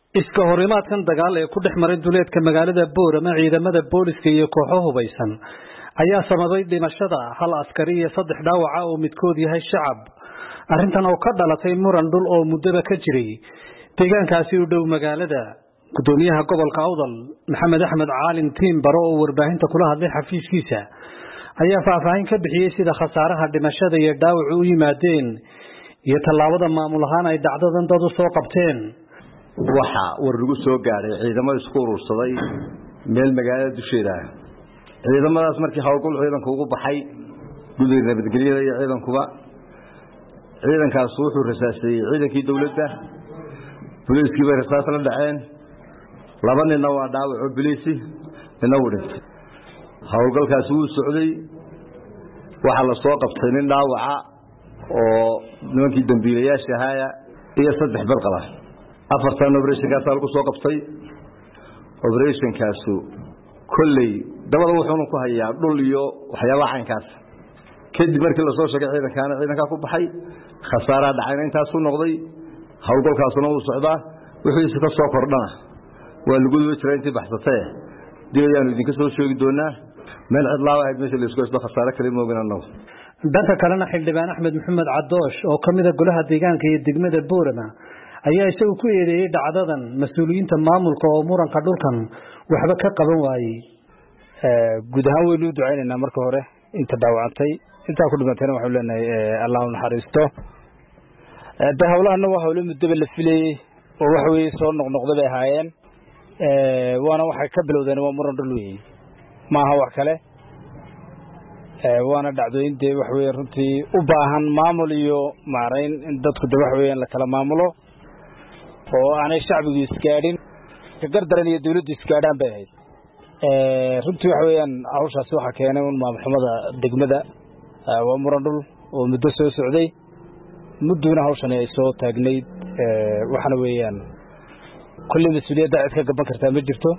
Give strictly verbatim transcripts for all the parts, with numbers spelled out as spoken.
iska horimaadkan dagaal ee ku dhex maray duleedka magaalada Boorama ciidamada booliska iyo kooxo hubeysan ayaa sababay dhimashada hal askari iyo saddex dhaawac oo midkood yahay shacab arrintan oo ka dhalatay muran dhul oo muddaba ka jiray deegaankaasi u dhow magaalada gudoomiyaha gobolka Awdal Maxamed Axmed Caalin Tiimbaro oo warbaahinta kula hadlay xafiiskiisa ayaa faahfaahin ka bixiyay sida khasaaraha dhimashada iyo dhaawac u yimaadeen iyo tallaabada maamul ahaan ay dhacdadan dad u soo qabteen waxa war lagu soo gaaray ciidamada isku urursaday meel magaalada dusheeda ciidamadaas markii hawlgal ciidanku ugu baxay guddiga nabadgelyada iyo ciidankuba ciidankaas wuxuu rasaasay ciidankii dawladda booliiskii bay rasaas la dhaceen laba nin waa dhaawac oo booliisi ina u dhintay hawlgalkaas uu socday waxa la soo qabtay nin dhaawaca oo nimankii dambiilayaasha ahaa iyo saddex bal qaba afartan operation kaas lagu soo qabtay operation kaasu kullay dabada wuxuu ku hayaa dhul iyo waxyaabaha caynkaas kadib markii la soo sheegay ciidankaana ciidanka ku baxay khasaaraha dhacayna intaas uu noqday hawlgalkaasuna uu socdaa wixii ka soo kordhana waa lagu jiray intii baxsatay diyaanu idinka soo sheegi doonaa meel cidlaa ah meesha la isku isba khasaare kale mooganano dhanka kalena xildhibaan Axmed Maxamed Cadoosh oo kamid ah golaha deegaanka iyo degmada Boorama ayaa isagu ku eedeeyay dhacdadan mas'uuliyiinta maamulka oo muranka dhulkan waxba ka qaban waayay ee guud ahaan waynu ducaynaynaa marka hore inta dhaawacantay inta ku dhimatayna waxaan leenahay Allah u naxariisto ee hawlahan waa hawlo muddo la filay oo wax weey soo noqnoqday bay ahaayeen ee waana waxay ka bilowdeen waa muran dhul weey ma aha wax kale ee waana dhacdooyintii wax weey runtii u baahan maamul iyo maareyn in dadku wax weeyaan la kala maamulo oo aanay shacbigu iskaadin ka gardaran iyo dawladdu iskaadaan bay ahayd ee runtii wax weeyaan hawshaas waxa keenay un maamul xumada degmada waa muran dhul oo muddo soo socday mudduna hawshan ay soo taagnayd ee waxana weeyaan kulli mas'uuliyadda cid ka gaban kartaa ma jirto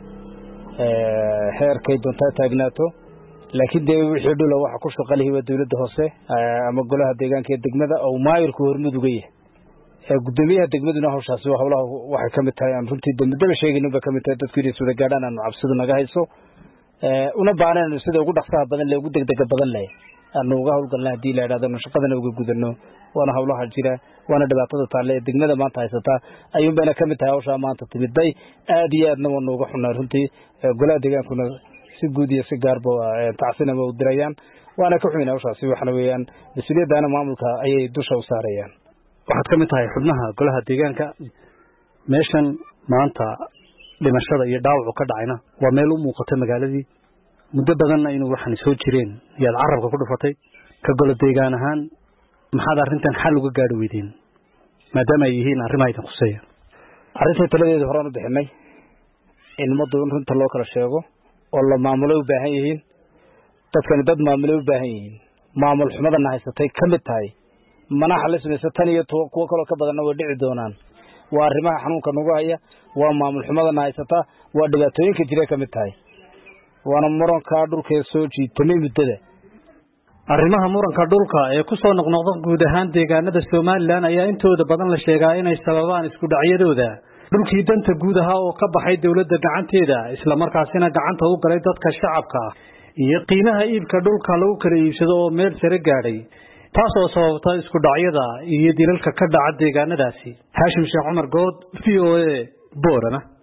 ee heerkay doontaa taagnaato laakiin de wixii dhul waxa ku shaqaleeyay waa dawladda hoose ama golaha deegaanka ee degmada oo maayirku hormudugay ee gudoomiyaha degmaduna hawshaas waa hawlaha waxa kamid tahay aan runtii dambada sheegayno ba kamid tahay dadku inay soo gaadhaan aan cabsidu naga hayso ee una baahnaan sida ugu dhaqsaha badan leh ugu degdeg badan leh aanu uga hawlgalnaa hadii la yiraahdo shaqadana uga gudano waana hawlaha jira waana dhibaatada taale degmada maanta haysata ayuu bayna kamid tahay hawsha maanta timiday aad iyo aadna waa nooga xunaa runtii golaha deegaankuna si guud iyo si gaarba tacsinama u dirayaan waana ka xumeynaa hawshaasi waxna weeyaan mas'uuliyadana maamulka ayay dusha u saarayaan waxaad kamid tahay xubnaha golaha deegaanka meeshan maanta dhimashada iyo dhaawac ka dhacayna waa meel u muuqata magaaladii muddo badan inuu waxan soo jireen yaad carabka ku dhufatay ka golo deegaan ahaan maxaad arrintan xal uga gaadhi weydeen maadaama ay yihiin arrimaha quseeya arrinta taladeeda horaan u bixinay in muddo runta loo kala sheego oo la maamulo u baahan yihiin dadkan dad maamulo u baahan yihiin maamul xumada haysatay kamid tahay mana xalismaysa tan iyo kuwa kale ka badan way dhici doonaan waa arrimaha xanuunka nagu haya waa maamul xumada haysata waa dhibaatooyinka jira kamid tahay waana muranka dhulka soo jiitay muddada arrimaha muranka dhulka ee ku soo noqnoqda guud ahaan deegaanada Soomaaliland ayaa intooda badan la sheegaa inay sababaan isku dhacyadooda dhulkii danta guud ahaa oo ka baxay dawladda gacanteeda isla markaasina gacanta u galay dadka shacabka iyo qiimaha iibka dhulka lagu kala iibsado oo meel sare gaadhay taas oo sababta isku dhacyada iyo dilalka ka dhaca deegaanadaasi Haashim Sheekh Cumar Good V O A Boorama.